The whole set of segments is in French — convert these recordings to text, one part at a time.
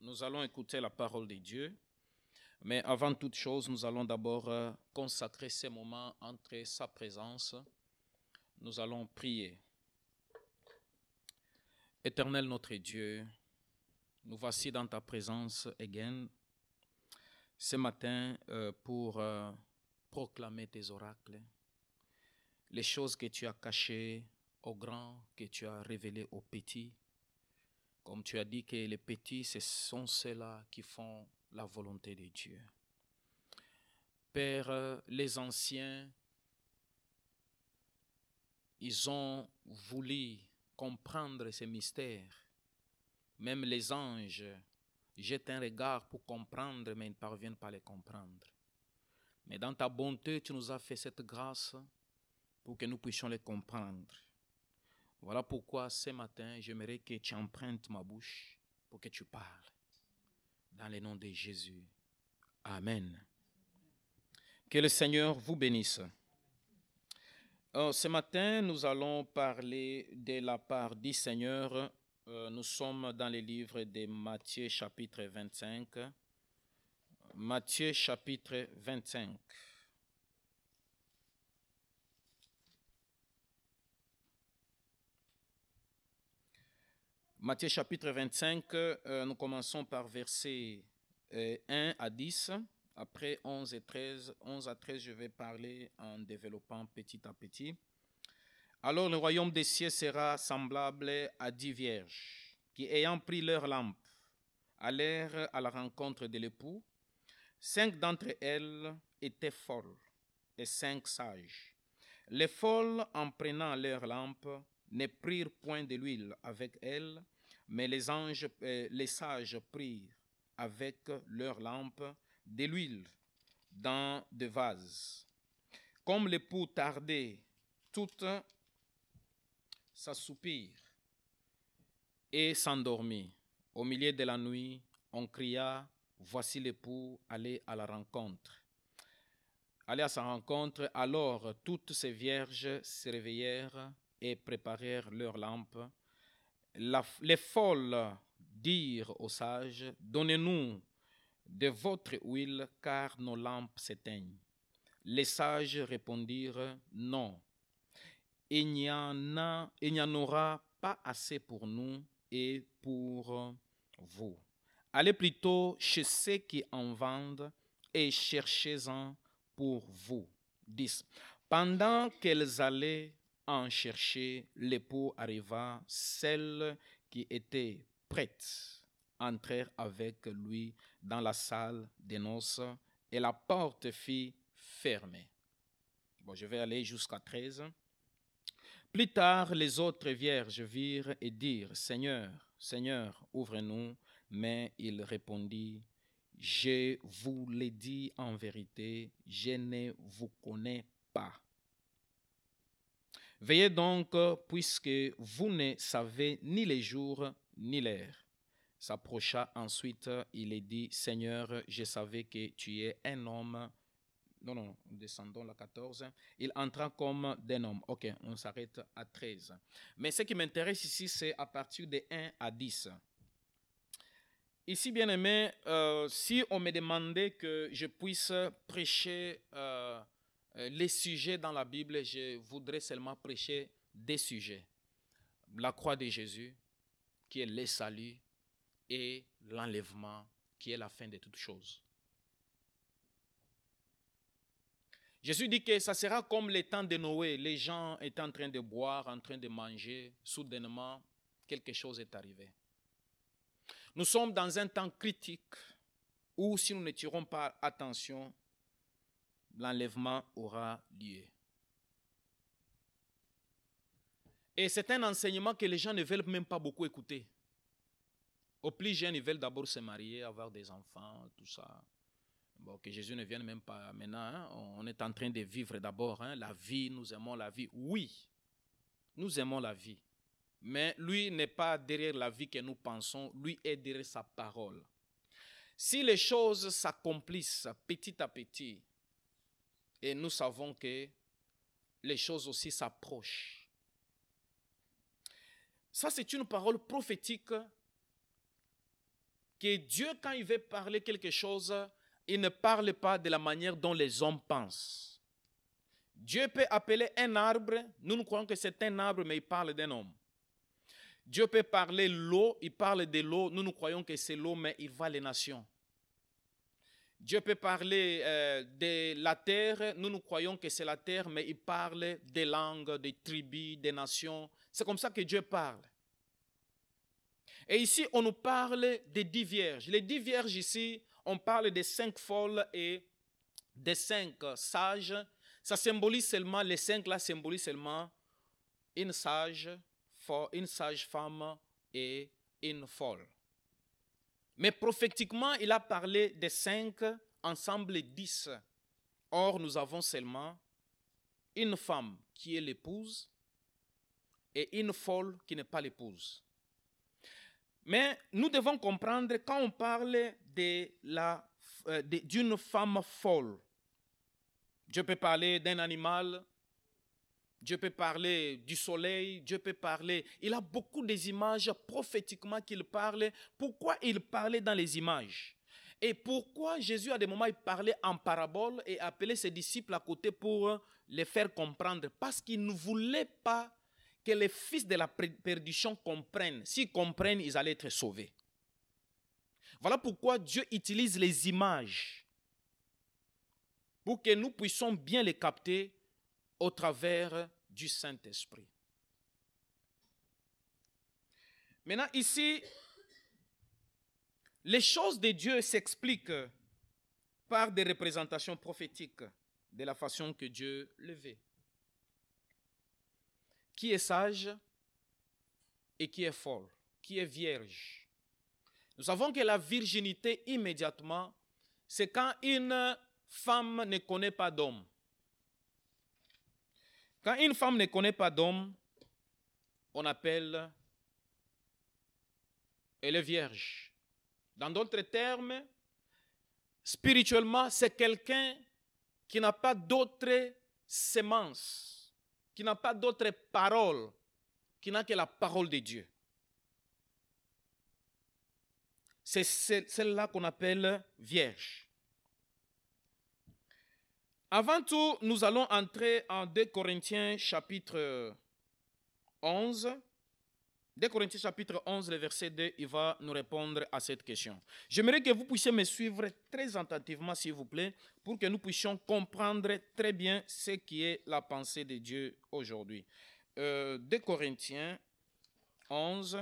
Nous allons écouter la parole de Dieu, mais avant toute chose, nous allons d'abord consacrer ces moments entre sa présence. Nous allons prier. Éternel notre Dieu, nous voici dans ta présence, again, ce matin pour proclamer tes oracles, les choses que tu as cachées aux grands, que tu as révélées aux petits. Comme tu as dit que les petits, ce sont ceux-là qui font la volonté de Dieu. Père, les anciens, ils ont voulu comprendre ces mystères. Même les anges jettent un regard pour comprendre, mais ils ne parviennent pas à les comprendre. Mais dans ta bonté, tu nous as fait cette grâce pour que nous puissions les comprendre. Voilà pourquoi ce matin, j'aimerais que tu empruntes ma bouche pour que tu parles. Dans le nom de Jésus. Amen. Que le Seigneur vous bénisse. Ce matin, nous allons parler de la part du Seigneur. Nous sommes dans le livre de Matthieu chapitre 25. Matthieu chapitre 25. Matthieu chapitre 25, nous commençons par versets 1 à 10. Après 11 à 13, je vais parler en développant petit à petit. Alors le royaume des cieux sera semblable à 10 vierges qui, ayant pris leur lampe, allèrent à la rencontre de l'époux. 5 d'entre elles étaient folles et 5 sages. Les folles, en prenant leur lampe, ne prirent point de l'huile avec elles, mais les sages prirent avec leur lampe de l'huile dans des vases. Comme l'époux tardait, toutes s'assoupirent et s'endormit. Au milieu de la nuit, on cria, voici l'époux, allez à la rencontre. Allez à sa rencontre, alors toutes ces vierges se réveillèrent et préparèrent leurs lampes. Les folles dirent aux sages, donnez-nous de votre huile, car nos lampes s'éteignent. Les sages répondirent, non, il n'y en aura pas assez pour nous et pour vous. Allez plutôt chez ceux qui en vendent et cherchez-en pour vous. 10. Pendant qu'elles allaient en chercher, l'époux arriva, celles qui étaient prêtes entrèrent avec lui dans la salle des noces et la porte fut fermée. Je vais aller jusqu'à 13. Plus tard, les autres vierges virent et dirent, Seigneur, Seigneur, ouvre-nous. Mais il répondit, je vous l'ai dit en vérité, je ne vous connais pas. Veillez donc, puisque vous ne savez ni les jours ni l'heure. S'approcha ensuite, il est dit, Seigneur, je savais que tu es un homme. Non, descendons la 14. Il entra comme d'un homme. Ok, on s'arrête à 13. Mais ce qui m'intéresse ici, c'est à partir de 1 à 10. Ici, bien aimé, si on me demandait que je puisse prêcher les sujets dans la Bible, je voudrais seulement prêcher des sujets. La croix de Jésus, qui est le salut, et l'enlèvement, qui est la fin de toutes choses. Jésus dit que ça sera comme les temps de Noé. Les gens étaient en train de boire, en train de manger. Soudainement, quelque chose est arrivé. Nous sommes dans un temps critique où si nous ne tirons pas attention, l'enlèvement aura lieu. Et c'est un enseignement que les gens ne veulent même pas beaucoup écouter. Aux plus jeunes, ils veulent d'abord se marier, avoir des enfants, tout ça. Bon, que Jésus ne vienne même pas maintenant. Hein? On est en train de vivre d'abord la vie, nous aimons la vie. Oui, nous aimons la vie. Mais lui n'est pas derrière la vie que nous pensons, lui est derrière sa parole. Si les choses s'accomplissent petit à petit, et nous savons que les choses aussi s'approchent. Ça, c'est une parole prophétique que Dieu, quand il veut parler quelque chose, il ne parle pas de la manière dont les hommes pensent. Dieu peut appeler un arbre, nous croyons que c'est un arbre, mais il parle d'un homme. Dieu peut parler l'eau, il parle de l'eau, nous croyons que c'est l'eau, mais il voit les nations. Dieu peut parler de la terre, nous croyons que c'est la terre, mais il parle des langues, des tribus, des nations. C'est comme ça que Dieu parle. Et ici, on nous parle des 10 vierges. Les 10 vierges ici, on parle des 5 folles et des 5 sages. Ça symbolise seulement, les 5 là symbolisent seulement une sage femme et une folle. Mais prophétiquement, il a parlé des 5, ensemble 10. Or, nous avons seulement une femme qui est l'épouse et une folle qui n'est pas l'épouse. Mais nous devons comprendre, quand on parle d'une femme folle, Dieu peut parler d'un animal, Dieu peut parler du soleil, Dieu peut parler. Il a beaucoup d'images prophétiquement qu'il parle. Pourquoi il parlait dans les images? Et pourquoi Jésus, à des moments, il parlait en parabole et appelait ses disciples à côté pour les faire comprendre? Parce qu'il ne voulait pas que les fils de la perdition comprennent. S'ils comprennent, ils allaient être sauvés. Voilà pourquoi Dieu utilise les images pour que nous puissions bien les capter au travers du Saint-Esprit. Maintenant, ici, les choses de Dieu s'expliquent par des représentations prophétiques de la façon que Dieu le veut. Qui est sage et qui est folle, qui est vierge. Nous savons que la virginité, immédiatement, c'est quand une femme ne connaît pas d'homme. Quand une femme ne connaît pas d'homme, on appelle elle est vierge. Dans d'autres termes, spirituellement, c'est quelqu'un qui n'a pas d'autre sémence, qui n'a pas d'autre parole, qui n'a que la parole de Dieu. C'est celle-là qu'on appelle vierge. Avant tout, nous allons entrer en 2 Corinthiens chapitre 11. 2 Corinthiens chapitre 11, le verset 2, il va nous répondre à cette question. J'aimerais que vous puissiez me suivre très attentivement, s'il vous plaît, pour que nous puissions comprendre très bien ce qui est la pensée de Dieu aujourd'hui. 2 Corinthiens 11.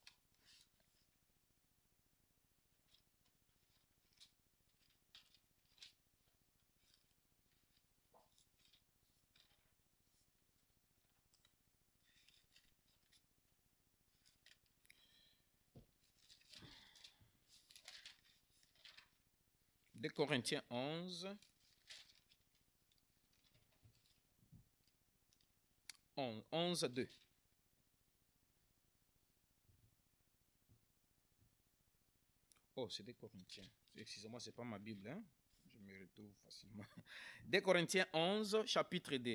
De Corinthiens 11, 2. Oh, c'est des Corinthiens. Excusez-moi, ce n'est pas ma Bible. Hein? Je me retrouve facilement. De Corinthiens 11, chapitre 2.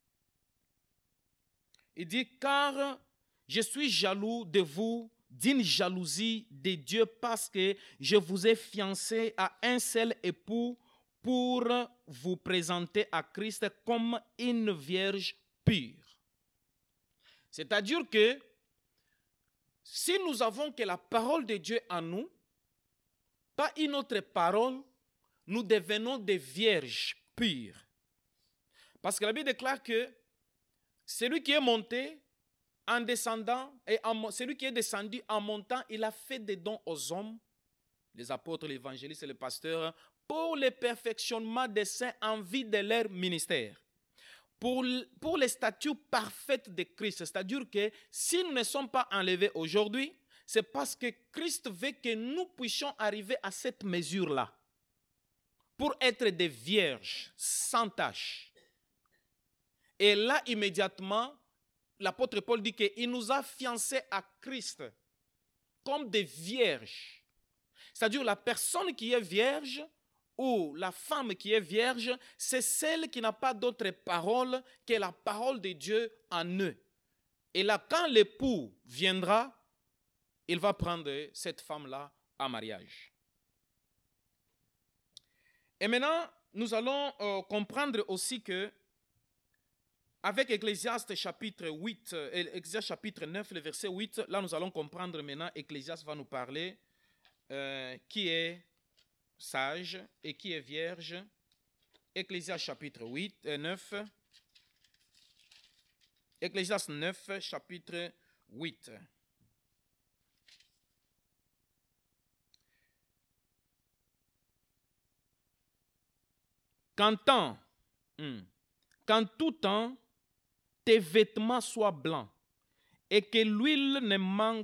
Il dit, car je suis jaloux de vous d'une jalousie de Dieu parce que je vous ai fiancé à un seul époux pour vous présenter à Christ comme une vierge pure. C'est-à-dire que si nous avons que la parole de Dieu en nous, pas une autre parole, nous devenons des vierges pures. Parce que la Bible déclare que celui qui est monté en descendant, et celui qui est descendu en montant, il a fait des dons aux hommes, les apôtres, les évangélistes et les pasteurs, pour le perfectionnement des saints en vue de leur ministère. Pour les statuts parfaites de Christ. C'est-à-dire que si nous ne sommes pas enlevés aujourd'hui, c'est parce que Christ veut que nous puissions arriver à cette mesure-là. Pour être des vierges sans tache. Et là, immédiatement, l'apôtre Paul dit qu'il nous a fiancés à Christ comme des vierges. C'est-à-dire la personne qui est vierge ou la femme qui est vierge, c'est celle qui n'a pas d'autre parole que la parole de Dieu en eux. Et là, quand l'époux viendra, il va prendre cette femme-là à mariage. Et maintenant, nous allons comprendre aussi que avec Ecclésiaste chapitre 8, Ecclésiaste chapitre 9, le verset 8, là nous allons comprendre maintenant, Ecclésiaste va nous parler qui est sage et qui est vierge. Ecclésiaste chapitre 9, Ecclésiaste 9, chapitre 8. Qu'en tout temps, tes vêtements soient blancs et que l'huile ne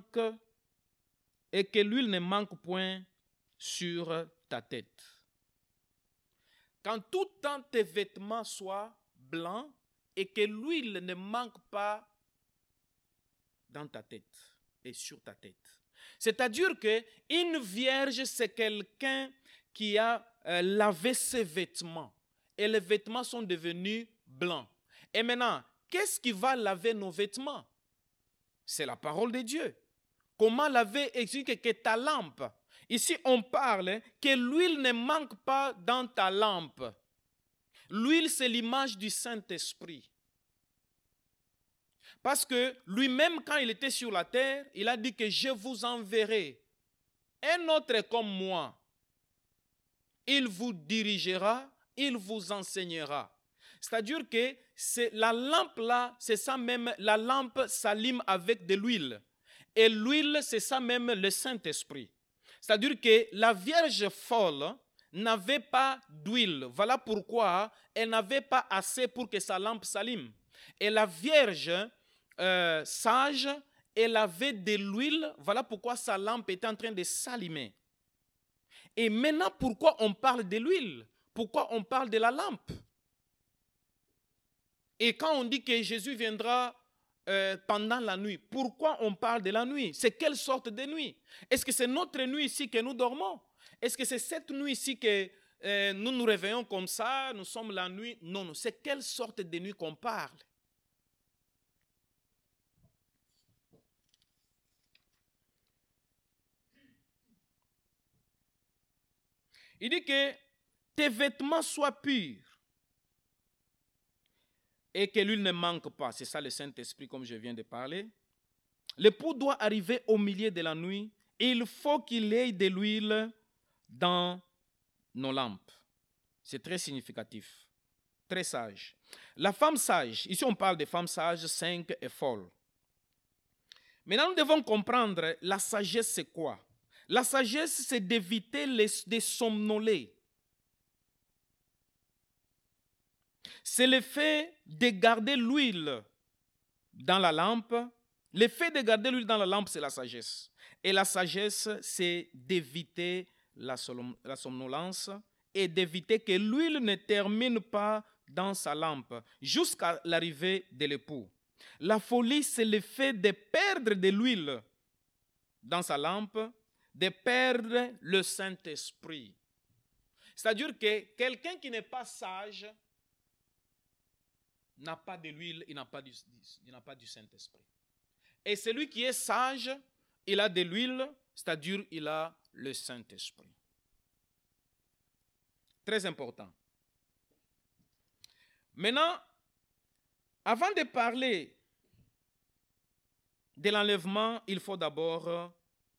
manque point sur ta tête. Qu'en tout temps, tes vêtements soient blancs et que l'huile ne manque pas dans ta tête et sur ta tête. C'est-à-dire qu'une vierge, c'est quelqu'un qui a lavé ses vêtements et les vêtements sont devenus blancs. Et maintenant, qu'est-ce qui va laver nos vêtements? C'est la parole de Dieu. Comment laver? Explique que ta lampe. Ici, on parle que l'huile ne manque pas dans ta lampe. L'huile, c'est l'image du Saint-Esprit. Parce que lui-même, quand il était sur la terre, il a dit que je vous enverrai un autre comme moi. Il vous dirigera, il vous enseignera. C'est-à-dire que la lampe là, c'est ça même, la lampe s'allume avec de l'huile. Et l'huile, c'est ça même le Saint-Esprit. C'est-à-dire que la Vierge folle n'avait pas d'huile. Voilà pourquoi elle n'avait pas assez pour que sa lampe s'allume. Et la Vierge sage, elle avait de l'huile. Voilà pourquoi sa lampe était en train de s'allumer. Et maintenant, pourquoi on parle de l'huile? Pourquoi on parle de la lampe? Et quand on dit que Jésus viendra pendant la nuit, pourquoi on parle de la nuit? C'est quelle sorte de nuit? Est-ce que c'est notre nuit ici que nous dormons? Est-ce que c'est cette nuit ici que nous nous réveillons comme ça, nous sommes la nuit? Non, non, c'est quelle sorte de nuit qu'on parle? Il dit que tes vêtements soient purs et que l'huile ne manque pas. C'est ça le Saint-Esprit comme je viens de parler. L'époux doit arriver au milieu de la nuit et il faut qu'il ait de l'huile dans nos lampes. C'est très significatif, très sage. La femme sage, ici on parle des femmes sages, 5 et folles. Maintenant nous devons comprendre la sagesse c'est quoi? La sagesse c'est d'éviter de somnoler. C'est le fait de garder l'huile dans la lampe. Le fait de garder l'huile dans la lampe, c'est la sagesse. Et la sagesse, c'est d'éviter la somnolence et d'éviter que l'huile ne termine pas dans sa lampe jusqu'à l'arrivée de l'époux. La folie, c'est le fait de perdre de l'huile dans sa lampe, de perdre le Saint-Esprit. C'est-à-dire que quelqu'un qui n'est pas sage n'a pas de l'huile, il n'a pas du Saint-Esprit. Et celui qui est sage, il a de l'huile, c'est-à-dire il a le Saint-Esprit. Très important. Maintenant, avant de parler de l'enlèvement, il faut d'abord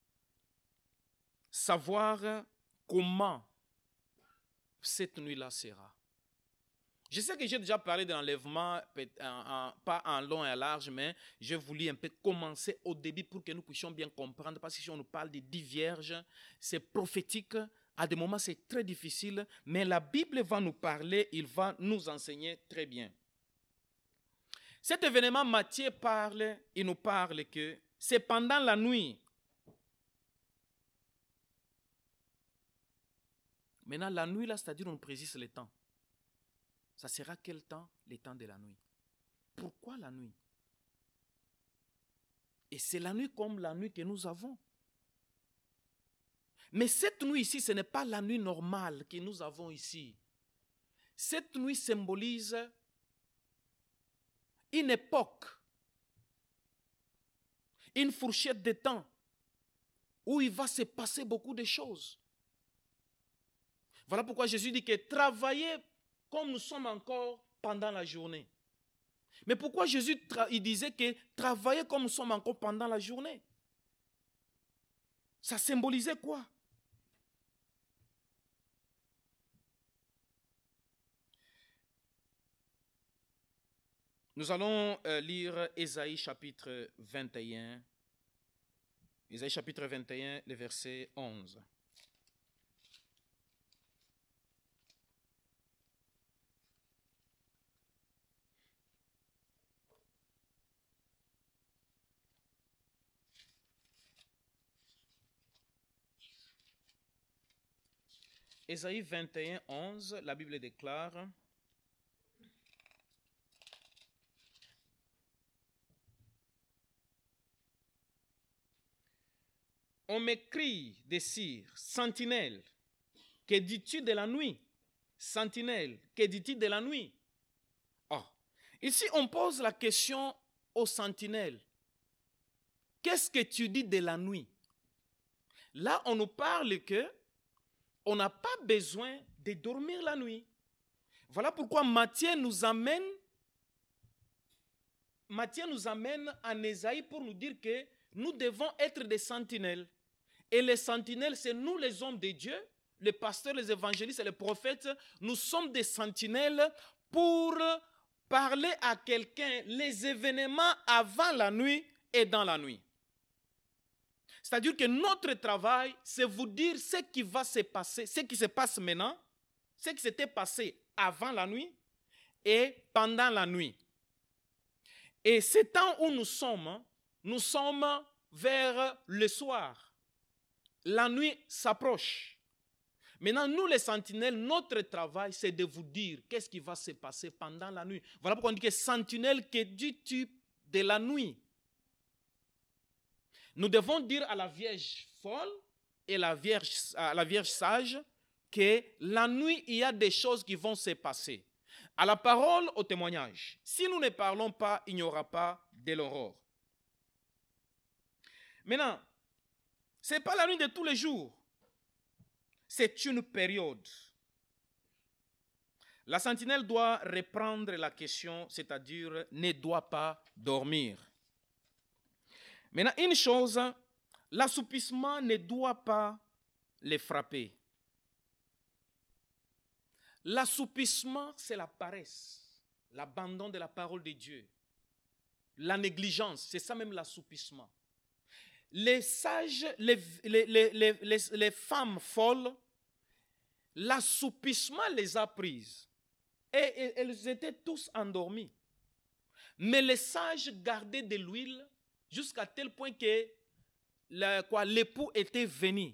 savoir comment cette nuit-là sera. Je sais que j'ai déjà parlé de l'enlèvement, pas en long et en large, mais je voulais un peu commencer au début pour que nous puissions bien comprendre, parce que si on nous parle des 10 vierges, c'est prophétique, à des moments c'est très difficile, mais la Bible va nous parler, il va nous enseigner très bien. Cet événement, Matthieu parle, il nous parle que c'est pendant la nuit. Maintenant, la nuit, là, c'est-à-dire on précise le temps. Ça sera quel temps? Le temps de la nuit. Pourquoi la nuit? Et c'est la nuit comme la nuit que nous avons. Mais cette nuit ici, ce n'est pas la nuit normale que nous avons ici. Cette nuit symbolise une époque, une fourchette de temps où il va se passer beaucoup de choses. Voilà pourquoi Jésus dit que travaillez comme nous sommes encore pendant la journée. Mais pourquoi Jésus il disait que travaillez comme nous sommes encore pendant la journée? Ça symbolisait quoi? Nous allons lire Ésaïe chapitre 21. Ésaïe chapitre 21, le verset 11. Ésaïe 21, 11, la Bible déclare: on m'écrit des cires, sentinelle, que dis-tu de la nuit? Sentinelle, que dis-tu de la nuit? Oh. Ici, on pose la question aux sentinelles. Qu'est-ce que tu dis de la nuit? Là, on nous parle que on n'a pas besoin de dormir la nuit. Voilà pourquoi Matthieu nous amène en Ésaïe pour nous dire que nous devons être des sentinelles. Et les sentinelles, c'est nous les hommes de Dieu, les pasteurs, les évangélistes et les prophètes. Nous sommes des sentinelles pour parler à quelqu'un les événements avant la nuit et dans la nuit. C'est-à-dire que notre travail, c'est vous dire ce qui va se passer, ce qui se passe maintenant, ce qui s'était passé avant la nuit et pendant la nuit. Et ce temps où nous sommes vers le soir. La nuit s'approche. Maintenant, nous les sentinelles, notre travail, c'est de vous dire qu'est-ce qui va se passer pendant la nuit. Voilà pourquoi on dit que sentinelle, que dis-tu de la nuit? Nous devons dire à la Vierge folle et à la Vierge sage que la nuit, il y a des choses qui vont se passer. À la parole, au témoignage. Si nous ne parlons pas, il n'y aura pas de l'aurore. Maintenant, ce n'est pas la nuit de tous les jours. C'est une période. La sentinelle doit reprendre la question, c'est-à-dire ne doit pas dormir. Maintenant, une chose, l'assoupissement ne doit pas les frapper. L'assoupissement, c'est la paresse, l'abandon de la parole de Dieu, la négligence, c'est ça même l'assoupissement. Les sages, les femmes folles, l'assoupissement les a prises et elles étaient tous endormies. Mais les sages gardaient de l'huile jusqu'à tel point que l'époux était venu.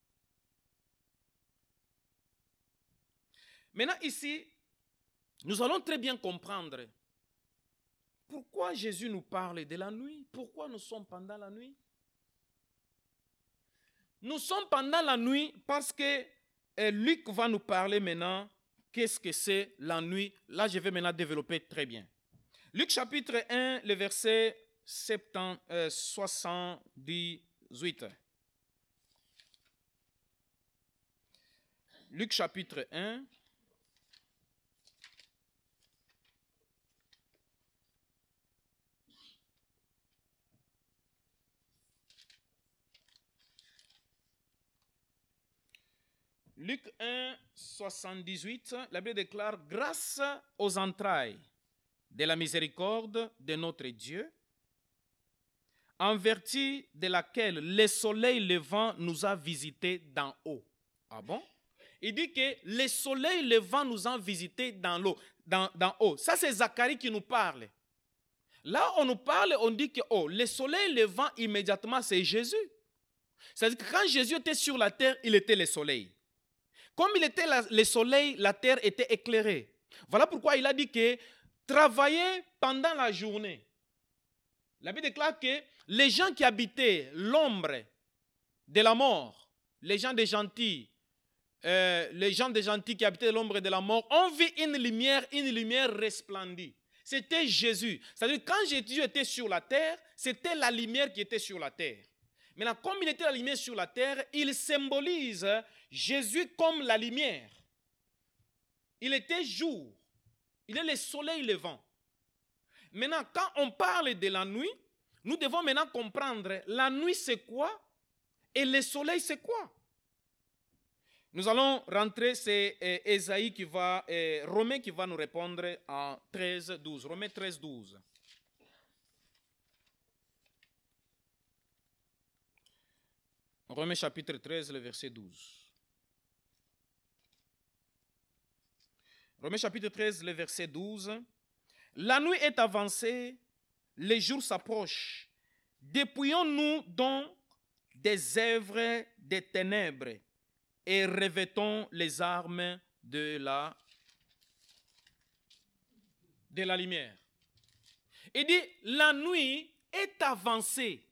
Maintenant ici, nous allons très bien comprendre pourquoi Jésus nous parle de la nuit, pourquoi nous sommes pendant la nuit. Nous sommes pendant la nuit parce que Luc va nous parler maintenant qu'est-ce que c'est la nuit. Là, je vais maintenant développer très bien. Luc chapitre 1, le verset 78. Luc chapitre 1. Luc 1, 78, la Bible déclare: grâce aux entrailles de la miséricorde de notre Dieu, en vertu de laquelle le soleil levant nous a visités d'en haut. Ah bon? Il dit que le soleil levant nous a visités d'en haut. Ça, c'est Zacharie qui nous parle. Là, on nous parle, on dit que le soleil levant immédiatement, c'est Jésus. C'est-à-dire que quand Jésus était sur la terre, il était le soleil. Comme il était le soleil, la terre était éclairée. Voilà pourquoi il a dit que travaillez pendant la journée. La Bible déclare que les gens qui habitaient l'ombre de la mort, les gens des gentils qui habitaient l'ombre de la mort, ont vu une lumière resplendie. C'était Jésus. C'est-à-dire que quand Jésus était sur la terre, c'était la lumière qui était sur la terre. Maintenant, comme il était la lumière sur la terre, il symbolise Jésus comme la lumière. Il était jour. Il est le soleil levant. Maintenant, quand on parle de la nuit, nous devons maintenant comprendre la nuit c'est quoi et le soleil c'est quoi. Nous allons rentrer, c'est Ésaïe qui va, Romains qui va nous répondre en 13, 12. Romains 13, 12. Romains chapitre 13, le verset 12. Romains chapitre 13, le verset 12. La nuit est avancée, les jours s'approchent. Dépouillons-nous donc des œuvres des ténèbres et revêtons les armes de la lumière. Il dit, la nuit est avancée.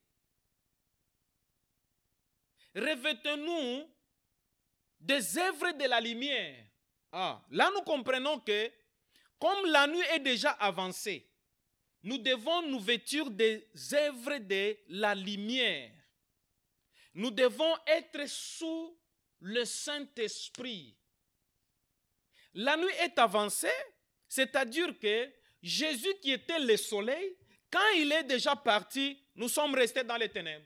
Revêtons-nous des œuvres de la lumière. Là nous comprenons que comme la nuit est déjà avancée, nous devons nous vêtir des œuvres de la lumière. Nous devons être sous le Saint-Esprit. La nuit est avancée, c'est-à-dire que Jésus qui était le soleil, quand il est déjà parti, nous sommes restés dans les ténèbres.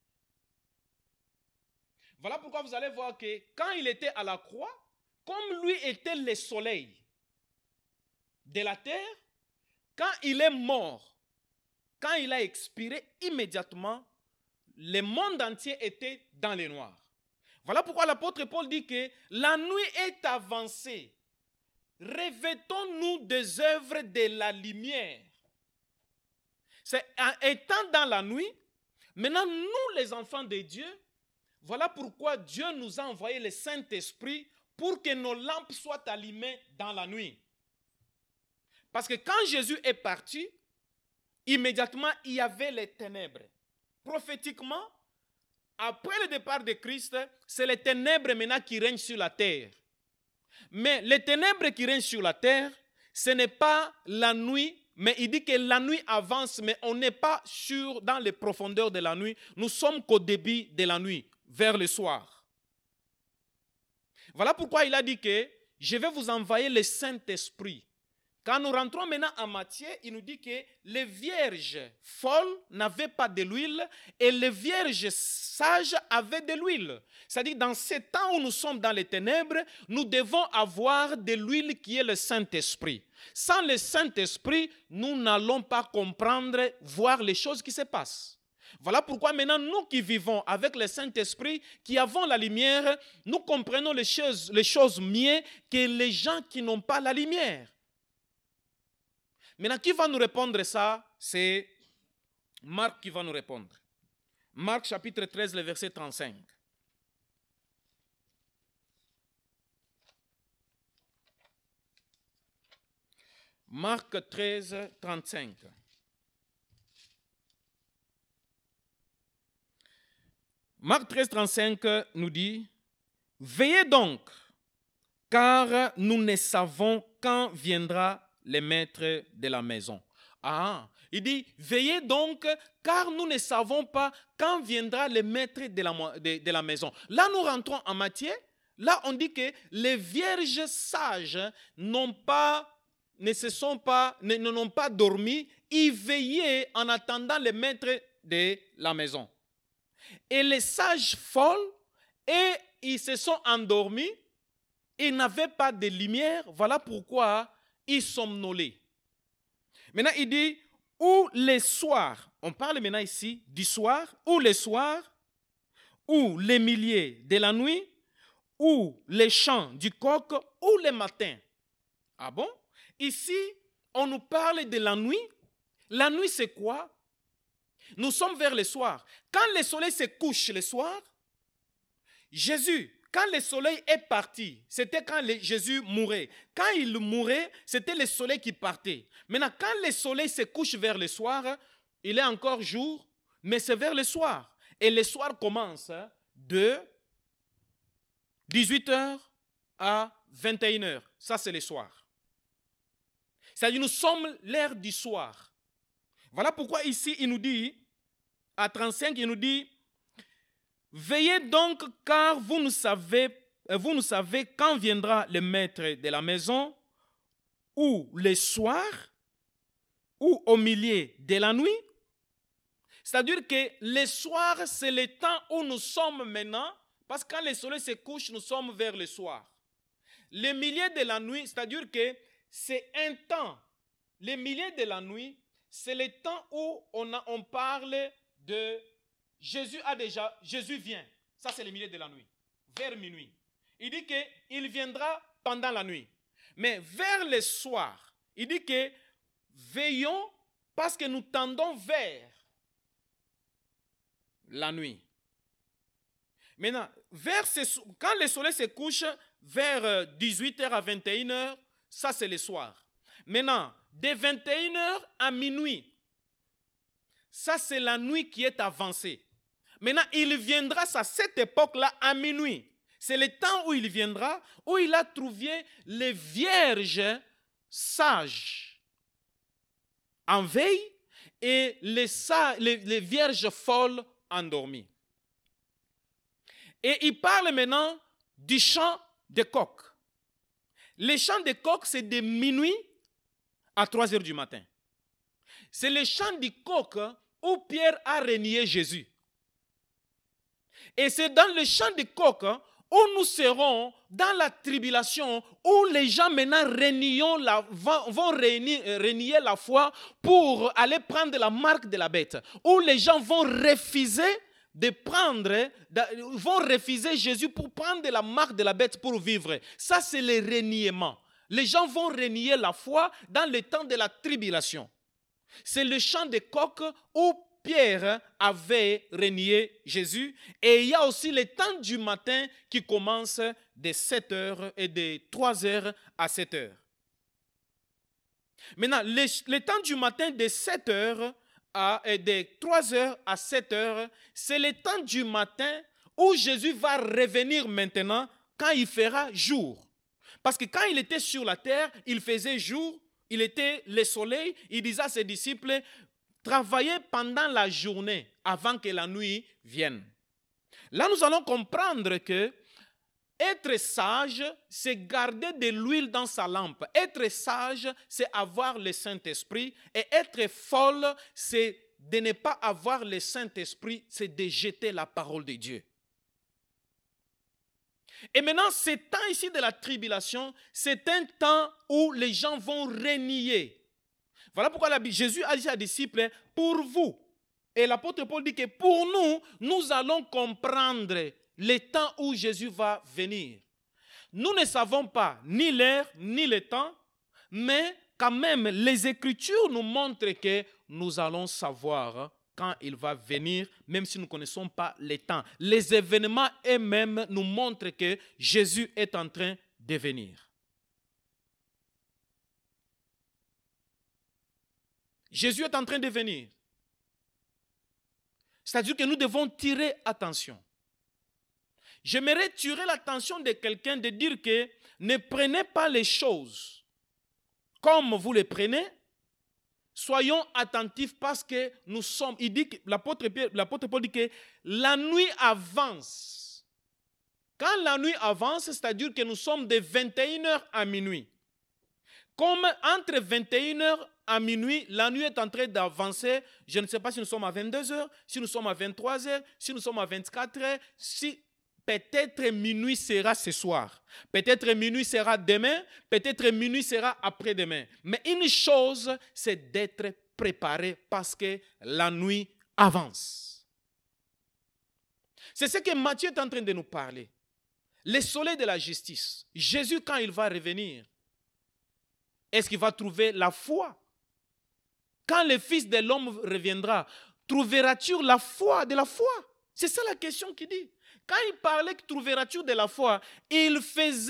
Voilà pourquoi vous allez voir que quand il était à la croix, comme lui était le soleil de la terre, quand il est mort, quand il a expiré, immédiatement, le monde entier était dans les noirs. Voilà pourquoi l'apôtre Paul dit que la nuit est avancée. Revêtons-nous des œuvres de la lumière. C'est étant dans la nuit, maintenant nous les enfants de Dieu, voilà pourquoi Dieu nous a envoyé le Saint-Esprit pour que nos lampes soient allumées dans la nuit. Parce que quand Jésus est parti, immédiatement il y avait les ténèbres. Prophétiquement, après le départ de Christ, c'est les ténèbres maintenant qui règnent sur la terre. Mais les ténèbres qui règnent sur la terre, ce n'est pas la nuit, mais il dit que la nuit avance, mais on n'est pas dans les profondeurs de la nuit. Nous sommes qu'au début de la nuit, vers le soir. Voilà pourquoi il a dit que je vais vous envoyer le Saint-Esprit. Quand nous rentrons maintenant en Matthieu, il nous dit que les vierges folles n'avaient pas de l'huile et les vierges sages avaient de l'huile. C'est-à-dire dans ce temps où nous sommes dans les ténèbres, nous devons avoir de l'huile qui est le Saint-Esprit. Sans le Saint-Esprit, nous n'allons pas comprendre, voir les choses qui se passent. Voilà pourquoi maintenant nous qui vivons avec le Saint-Esprit, qui avons la lumière, nous comprenons les choses mieux que les gens qui n'ont pas la lumière. Maintenant, qui va nous répondre ça? C'est Marc qui va nous répondre. Marc chapitre 13, le verset 35. Marc 13, 35. Marc 13, 35 nous dit, « Veillez donc, car nous ne savons quand viendra le maître de la maison. » Il dit, veillez donc, car nous ne savons pas quand viendra le maître de la maison. Là, nous rentrons en Matthieu. Là, on dit que les vierges sages n'ont pas dormi. Ils veillaient en attendant le maître de la maison. Et les sages folles, ils se sont endormis. Ils n'avaient pas de lumière. Voilà pourquoi ils somnolaient. Maintenant, il dit, ou les soirs, on parle maintenant ici du soir, ou les soirs, ou les milliers de la nuit, ou les chants du coq, ou les matins. Ah bon? Ici, on nous parle de la nuit. La nuit, c'est quoi? Nous sommes vers le soir. Quand le soleil se couche le soir, Jésus, quand le soleil est parti, c'était quand Jésus mourait. Quand il mourait, c'était le soleil qui partait. Maintenant, quand le soleil se couche vers le soir, il est encore jour, mais c'est vers le soir. Et le soir commence de 18h à 21h. Ça, c'est le soir. C'est-à-dire, nous sommes l'heure du soir. Voilà pourquoi ici, il nous dit, à 35, il nous dit, Veillez donc, car vous ne savez quand viendra le maître de la maison, ou le soir, ou au milieu de la nuit. C'est-à-dire que le soir, c'est le temps où nous sommes maintenant, parce que quand le soleil se couche, nous sommes vers le soir. Le milieu de la nuit, c'est-à-dire que c'est un temps. Le milieu de la nuit, c'est le temps où on parle de Jésus vient. Ça, c'est le milieu de la nuit, vers minuit. Il dit qu'il viendra pendant la nuit. Mais vers le soir, il dit que veillons parce que nous tendons vers la nuit. Maintenant, quand le soleil se couche vers 18h à 21h, ça c'est le soir. Maintenant, de 21h à minuit, ça c'est la nuit qui est avancée. Maintenant, il viendra à cette époque-là à minuit. C'est le temps où il viendra, où il a trouvé les vierges sages en veille et les vierges folles endormies. Et il parle maintenant du chant de coq. Le chant de coq, c'est de minuit à 3 heures du matin. C'est le chant du coq où Pierre a renié Jésus. Et c'est dans le chant du coq où nous serons dans la tribulation, où les gens maintenant vont renier la foi pour aller prendre la marque de la bête, où les gens vont refuser Jésus pour prendre la marque de la bête pour vivre. Ça, c'est le reniement. Les gens vont renier la foi dans le temps de la tribulation. C'est le chant de coq où Pierre avait renié Jésus. Et il y a aussi le temps du matin qui commence de 7h et de 3h à 7h. Maintenant, le temps du matin de 7h et de 3h à 7h, c'est le temps du matin où Jésus va revenir maintenant quand il fera jour. Parce que quand il était sur la terre, il faisait jour, il était le soleil, il disait à ses disciples, travaillez pendant la journée avant que la nuit vienne. Là, nous allons comprendre que être sage, c'est garder de l'huile dans sa lampe. Être sage, c'est avoir le Saint-Esprit. Et être folle, c'est de ne pas avoir le Saint-Esprit, c'est de jeter la parole de Dieu. Et maintenant, ce temps ici de la tribulation, c'est un temps où les gens vont renier. Voilà pourquoi Jésus a dit à ses disciples, pour vous, et l'apôtre Paul dit que pour nous, nous allons comprendre le temps où Jésus va venir. Nous ne savons pas ni l'heure, ni le temps, mais quand même, les Écritures nous montrent que nous allons savoir quand il va venir, même si nous ne connaissons pas les temps. Les événements eux-mêmes nous montrent que Jésus est en train de venir. Jésus est en train de venir. C'est-à-dire que nous devons tirer attention. J'aimerais tirer l'attention de quelqu'un de dire que ne prenez pas les choses comme vous les prenez. Soyons attentifs parce que nous sommes, il dit que l'apôtre Paul dit que la nuit avance. Quand la nuit avance, c'est-à-dire que nous sommes de 21h à minuit. Comme entre 21h à minuit, la nuit est en train d'avancer. Je ne sais pas si nous sommes à 22h, si nous sommes à 23h, si nous sommes à 24h, si peut-être minuit sera ce soir. Peut-être minuit sera demain, peut-être minuit sera après-demain. Mais une chose, c'est d'être préparé parce que la nuit avance. C'est ce que Matthieu est en train de nous parler. Le soleil de la justice. Jésus, quand il va revenir, est-ce qu'il va trouver la foi? Quand le Fils de l'homme reviendra, trouveras-tu la foi de la foi? C'est ça la question qu'il dit. Quand il parlait que trouveras-tu de la foi, il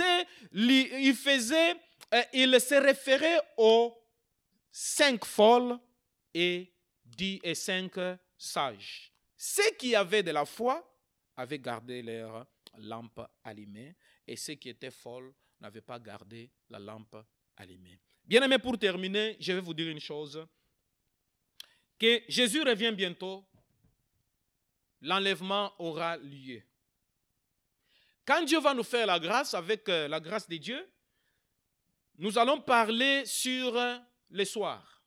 se référait aux 5 folles et 5 sages. Ceux qui avaient de la foi avaient gardé leur lampe allumée et ceux qui étaient folles n'avaient pas gardé la lampe allumée. Bien-aimés, pour terminer, je vais vous dire une chose, que Jésus revient bientôt l'enlèvement aura lieu. Quand Dieu va nous faire la grâce, avec la grâce de Dieu, nous allons parler sur les soirs.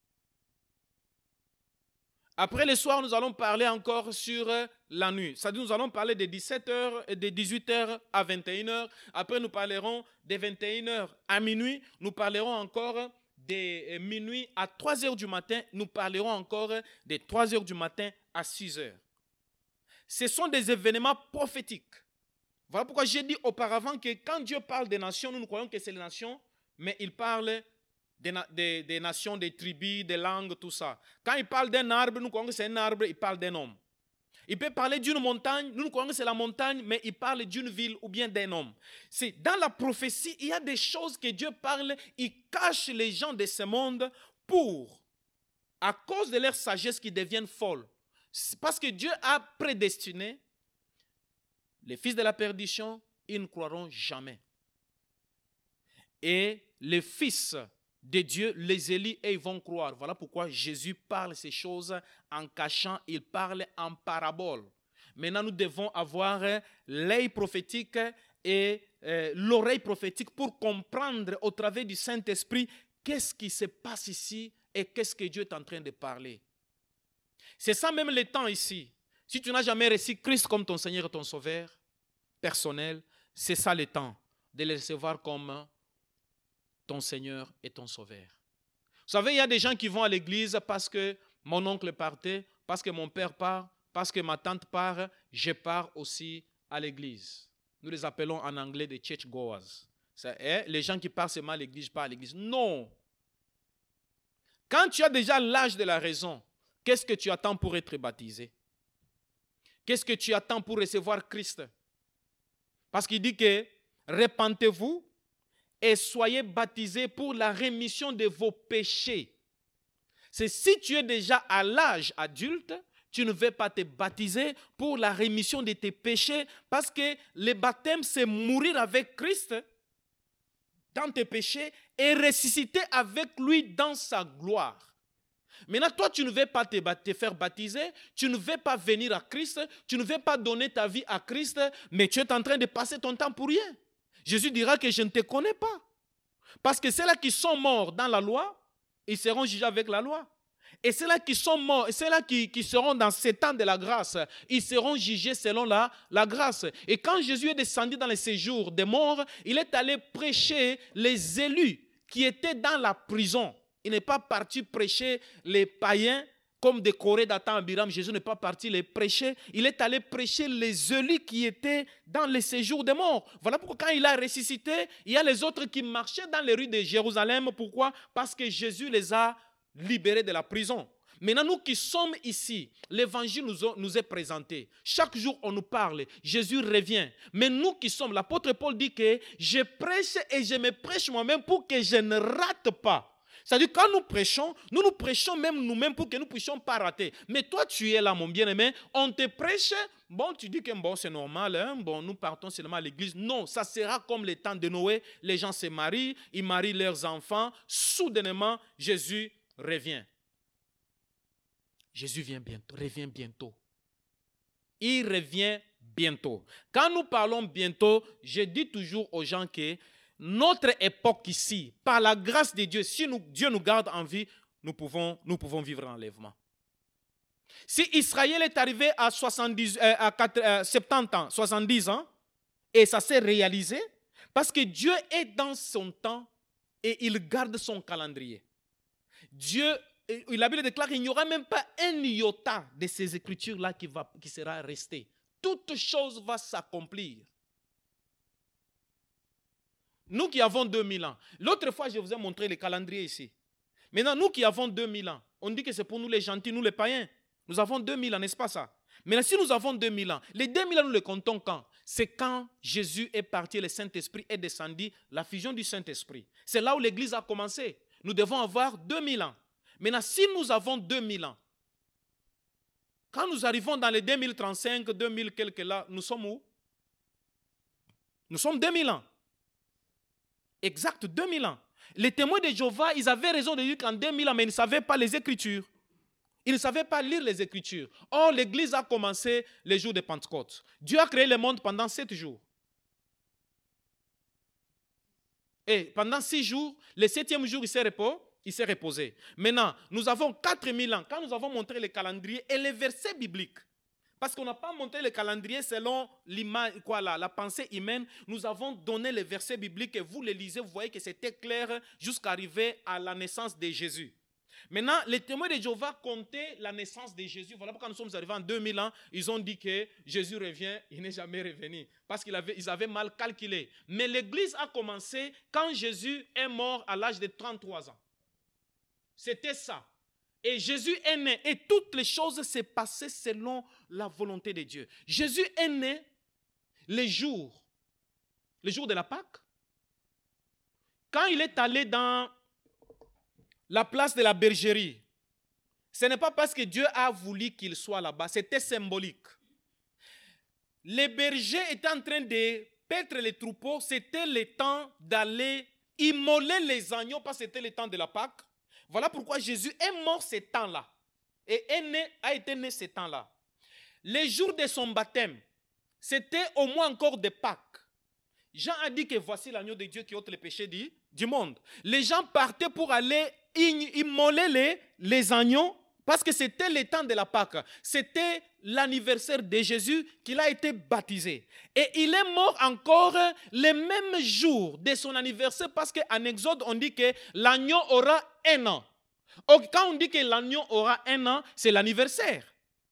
Après les soirs, nous allons parler encore sur la nuit. C'est-à-dire, nous allons parler de 17h et de 18h à 21h. Après, nous parlerons de 21h à minuit. Nous parlerons encore de minuit à 3h du matin. Nous parlerons encore de 3h du matin à 6h. Ce sont des événements prophétiques. Voilà pourquoi j'ai dit auparavant que quand Dieu parle des nations, nous croyons que c'est les nations, mais il parle des nations, des tribus, des langues, tout ça. Quand il parle d'un arbre, nous croyons que c'est un arbre, il parle d'un homme. Il peut parler d'une montagne, nous croyons que c'est la montagne, mais il parle d'une ville ou bien d'un homme. C'est dans la prophétie, il y a des choses que Dieu parle, il cache les gens de ce monde pour, à cause de leur sagesse, qu'ils deviennent folles. Parce que Dieu a prédestiné les fils de la perdition, ils ne croiront jamais. Et les fils de Dieu, les élus, ils vont croire. Voilà pourquoi Jésus parle ces choses en cachant, il parle en parabole. Maintenant, nous devons avoir l'œil prophétique et l'oreille prophétique pour comprendre au travers du Saint-Esprit qu'est-ce qui se passe ici et qu'est-ce que Dieu est en train de parler. C'est ça même le temps ici. Si tu n'as jamais reçu Christ comme ton Seigneur et ton Sauveur personnel, c'est ça le temps de le recevoir comme ton Seigneur et ton Sauveur. Vous savez, il y a des gens qui vont à l'église parce que mon oncle partait, parce que mon père part, parce que ma tante part, je pars aussi à l'église. Nous les appelons en anglais des churchgoers. Les gens qui partent seulement à l'église, pas à l'église. Non. Quand tu as déjà l'âge de la raison, qu'est-ce que tu attends pour être baptisé? Qu'est-ce que tu attends pour recevoir Christ? Parce qu'il dit que repentez-vous et soyez baptisés pour la rémission de vos péchés. C'est si tu es déjà à l'âge adulte, tu ne veux pas te baptiser pour la rémission de tes péchés parce que le baptême, c'est mourir avec Christ dans tes péchés et ressusciter avec lui dans sa gloire. Maintenant, toi, tu ne veux pas te faire baptiser, tu ne veux pas venir à Christ, tu ne veux pas donner ta vie à Christ, mais tu es en train de passer ton temps pour rien. Jésus dira que je ne te connais pas. Parce que ceux-là qui sont morts dans la loi, ils seront jugés avec la loi. Et ceux-là qui sont morts, et ceux-là qui seront dans ces temps de la grâce, ils seront jugés selon la grâce. Et quand Jésus est descendu dans les séjours des morts, il est allé prêcher les élus qui étaient dans la prison. Il n'est pas parti prêcher les païens comme des Corées d'Atan Abiram. Jésus n'est pas parti les prêcher. Il est allé prêcher les élus qui étaient dans les séjours des morts. Voilà pourquoi quand il a ressuscité, il y a les autres qui marchaient dans les rues de Jérusalem. Pourquoi? Parce que Jésus les a libérés de la prison. Maintenant, nous qui sommes ici, l'évangile nous est présenté. Chaque jour, on nous parle. Jésus revient. Mais nous qui sommes, l'apôtre Paul dit que je prêche et je me prêche moi-même pour que je ne rate pas. C'est-à-dire quand nous prêchons même nous-mêmes pour que nous ne puissions pas rater. Mais toi, tu es là, mon bien-aimé, on te prêche, bon, tu dis que bon, c'est normal, hein, bon, nous partons seulement à l'église. Non, ça sera comme le temps de Noé, les gens se marient, ils marient leurs enfants, soudainement, Jésus revient. Jésus revient bientôt. Il revient bientôt. Quand nous parlons bientôt, je dis toujours aux gens que notre époque ici, par la grâce de Dieu, si Dieu nous garde en vie, nous pouvons vivre l'enlèvement. Si Israël est arrivé à 70 ans, 70 ans, et ça s'est réalisé, parce que Dieu est dans son temps et il garde son calendrier. La Bible déclare qu'il n'y aura même pas un iota de ces écritures-là qui sera resté. Toute chose va s'accomplir. Nous qui avons 2000 ans. L'autre fois, je vous ai montré le calendrier ici. Maintenant, nous qui avons 2000 ans, on dit que c'est pour nous les gentils, nous les païens. Nous avons 2000 ans, n'est-ce pas ça? Maintenant, si nous avons 2000 ans, les 2000 ans, nous les comptons quand? C'est quand Jésus est parti, le Saint-Esprit est descendu, la fusion du Saint-Esprit. C'est là où l'Église a commencé. Nous devons avoir 2000 ans. Maintenant, si nous avons 2000 ans, quand nous arrivons dans les 2035, 2000 quelques là, nous sommes où? Nous sommes 2000 ans. Exact, 2000 ans. Les témoins de Jéhovah, ils avaient raison de dire qu'en 2000 ans, mais ils ne savaient pas les Écritures. Ils ne savaient pas lire les Écritures. Or, l'Église a commencé les jours de Pentecôte. Dieu a créé le monde pendant 7 jours. Et pendant 6 jours, le 7e jour, il s'est reposé. Maintenant, nous avons 4000 ans. Quand nous avons montré le calendrier et les versets bibliques, parce qu'on n'a pas montré le calendrier selon la pensée humaine, nous avons donné les versets bibliques et vous les lisez, vous voyez que c'était clair jusqu'à arriver à la naissance de Jésus. Maintenant, les témoins de Jéhovah comptaient la naissance de Jésus. Voilà pourquoi nous sommes arrivés en 2000 ans. Ils ont dit que Jésus revient. Il n'est jamais revenu. Parce qu'ils avaient mal calculé. Mais l'Église a commencé quand Jésus est mort à l'âge de 33 ans. C'était ça. Et Jésus est né. Et toutes les choses s'est passées selon la volonté de Dieu. Jésus est né le jour de la Pâque. Quand il est allé dans la place de la bergerie, ce n'est pas parce que Dieu a voulu qu'il soit là-bas, c'était symbolique. Les bergers étaient en train de paître les troupeaux, c'était le temps d'aller immoler les agneaux parce que c'était le temps de la Pâque. Voilà pourquoi Jésus est mort ce temps-là et a été né ce temps-là. Les jours de son baptême, c'était au moins encore de Pâques. Jean a dit que voici l'agneau de Dieu qui ôte les péchés du monde. Les gens partaient pour aller immoler les agneaux parce que c'était le temps de la Pâque. C'était l'anniversaire de Jésus qu'il a été baptisé. Et il est mort encore le même jour de son anniversaire parce qu'en Exode, on dit que l'agneau aura 1 an. Quand on dit que l'agneau aura 1 an, c'est l'anniversaire.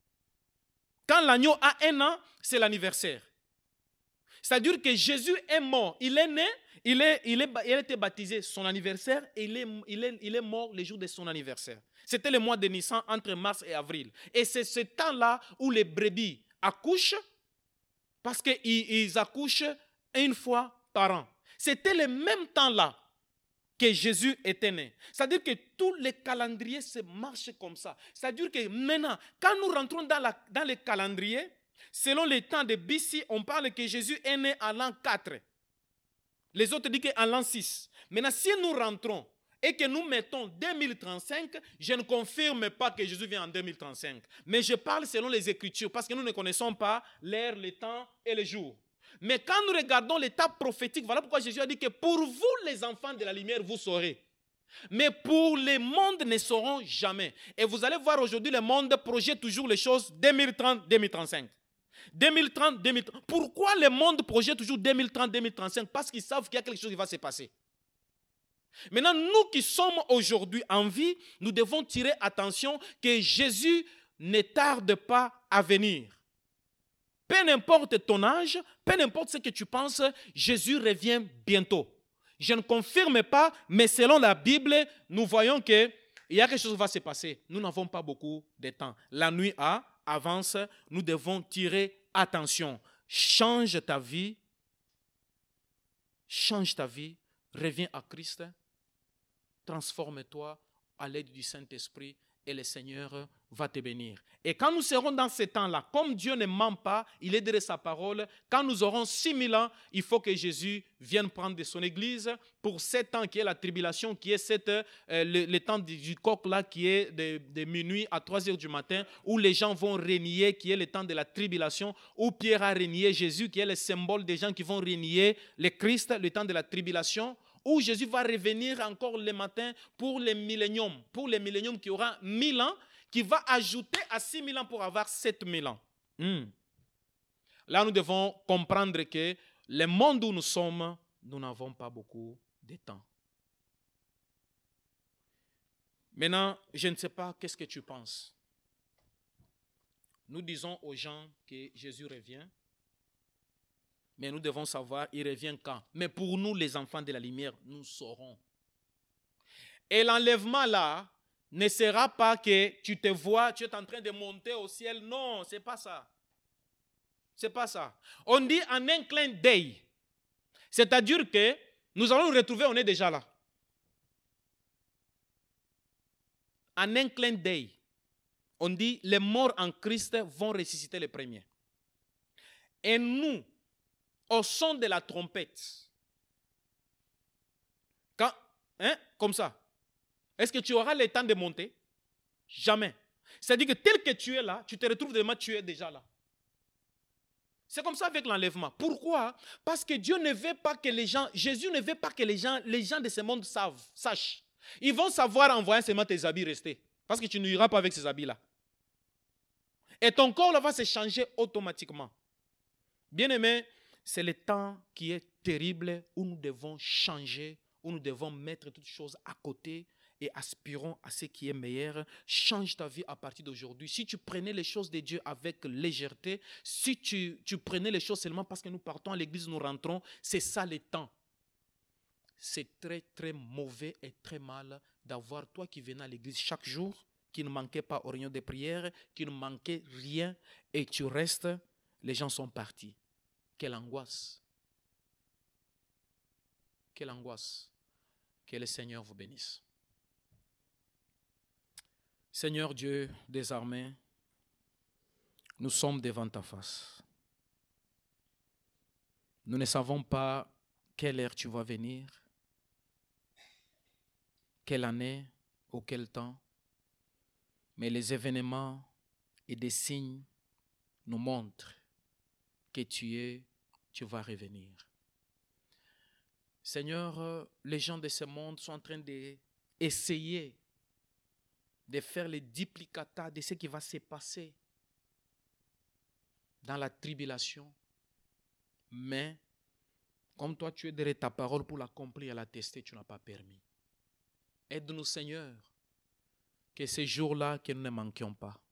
Quand l'agneau a 1 an, c'est l'anniversaire. C'est-à-dire que Jésus est mort. Il est né, il a été baptisé son anniversaire et il est mort le jour de son anniversaire. C'était le mois de Nissan entre mars et avril. Et c'est ce temps-là où les brebis accouchent parce qu'ils accouchent 1 fois par an. C'était le même temps-là que Jésus était né. C'est-à-dire que tous les calendriers se marchent comme ça. C'est-à-dire que maintenant, quand nous rentrons dans les calendriers, selon les temps de BC, on parle que Jésus est né en l'an 4. Les autres disent qu'en l'an 6. Maintenant, si nous rentrons et que nous mettons 2035, je ne confirme pas que Jésus vient en 2035. Mais je parle selon les Écritures, parce que nous ne connaissons pas l'heure, le temps et le jour. Mais quand nous regardons l'état prophétique, voilà pourquoi Jésus a dit que pour vous, les enfants de la lumière, vous saurez. Mais pour les mondes ne sauront jamais. Et vous allez voir aujourd'hui, le monde projette toujours les choses 2030, 2035. 2030, 2030. Pourquoi le monde projette toujours 2030, 2035? Parce qu'ils savent qu'il y a quelque chose qui va se passer. Maintenant, nous qui sommes aujourd'hui en vie, nous devons tirer attention que Jésus ne tarde pas à venir. Peu importe ton âge, peu importe ce que tu penses, Jésus revient bientôt. Je ne confirme pas, mais selon la Bible, nous voyons qu'il y a quelque chose qui va se passer. Nous n'avons pas beaucoup de temps. La nuit avance, nous devons tirer attention. Change ta vie, reviens à Christ, transforme-toi à l'aide du Saint-Esprit et le Seigneur va te bénir. Et quand nous serons dans ce temps-là, comme Dieu ne ment pas, il est de sa parole, quand nous aurons 6000 ans, il faut que Jésus vienne prendre de son église pour 7 ans qui est la tribulation, qui est le temps du coq là, qui est de minuit à 3 heures du matin, où les gens vont renier, qui est le temps de la tribulation, où Pierre a renié Jésus, qui est le symbole des gens qui vont renier le Christ, le temps de la tribulation, où Jésus va revenir encore le matin pour le millénium qui aura 1000 ans, qui va ajouter à 6000 ans pour avoir 7000 ans. Là, nous devons comprendre que le monde où nous sommes, nous n'avons pas beaucoup de temps. Maintenant, je ne sais pas qu'est-ce que tu penses. Nous disons aux gens que Jésus revient, mais nous devons savoir, il revient quand. Mais pour nous, les enfants de la lumière, nous saurons. Et l'enlèvement là ne sera pas que tu te vois, tu es en train de monter au ciel. Non, ce n'est pas ça. Ce n'est pas ça. On dit en un clin d'œil. C'est-à-dire que nous allons nous retrouver, on est déjà là. En un clin d'œil. On dit les morts en Christ vont ressusciter les premiers. Et nous, au son de la trompette, comme ça, est-ce que tu auras le temps de monter? Jamais. C'est-à-dire que tel que tu es là, tu te retrouves demain, tu es déjà là. C'est comme ça avec l'enlèvement. Pourquoi? Parce que Dieu ne veut pas que les gens, Jésus ne veut pas que les gens de ce monde sachent. Ils vont savoir en voyant seulement tes habits rester. Parce que tu n'iras pas avec ces habits-là. Et ton corps là, va se changer automatiquement. Bien-aimé, c'est le temps qui est terrible où nous devons changer, où nous devons mettre toutes choses à côté et aspirons à ce qui est meilleur. Change ta vie à partir d'aujourd'hui. Si tu prenais les choses de Dieu avec légèreté, si tu prenais les choses seulement parce que nous partons à l'église, nous rentrons, c'est ça le temps. C'est très, très mauvais et très mal d'avoir toi qui venais à l'église chaque jour, qui ne manquait pas aux réunions de prière, qui ne manquait rien, et tu restes, les gens sont partis. Quelle angoisse. Quelle angoisse. Que le Seigneur vous bénisse. Seigneur Dieu des armées, nous sommes devant ta face. Nous ne savons pas quelle heure tu vas venir, quelle année ou quel temps, mais les événements et des signes nous montrent que tu vas revenir. Seigneur, les gens de ce monde sont en train d'essayer de faire les duplicata de ce qui va se passer dans la tribulation. Mais, comme toi, tu es derrière ta parole pour l'accomplir et la tester, tu n'as pas permis. Aide-nous, Seigneur, que ces jours-là, que nous ne manquions pas.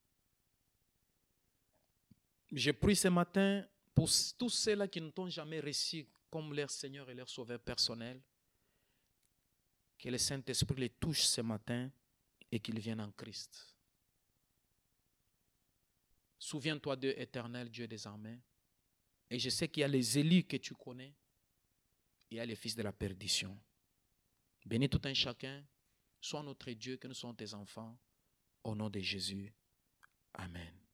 Je prie ce matin pour tous ceux-là qui ne t'ont jamais reçu comme leur Seigneur et leur Sauveur personnel, que le Saint-Esprit les touche ce matin et qu'ils viennent en Christ. Souviens-toi d'eux, éternel Dieu des armées. Et je sais qu'il y a les élus que tu connais. Et il y a les fils de la perdition. Bénis tout un chacun. Sois notre Dieu, que nous sommes tes enfants. Au nom de Jésus. Amen.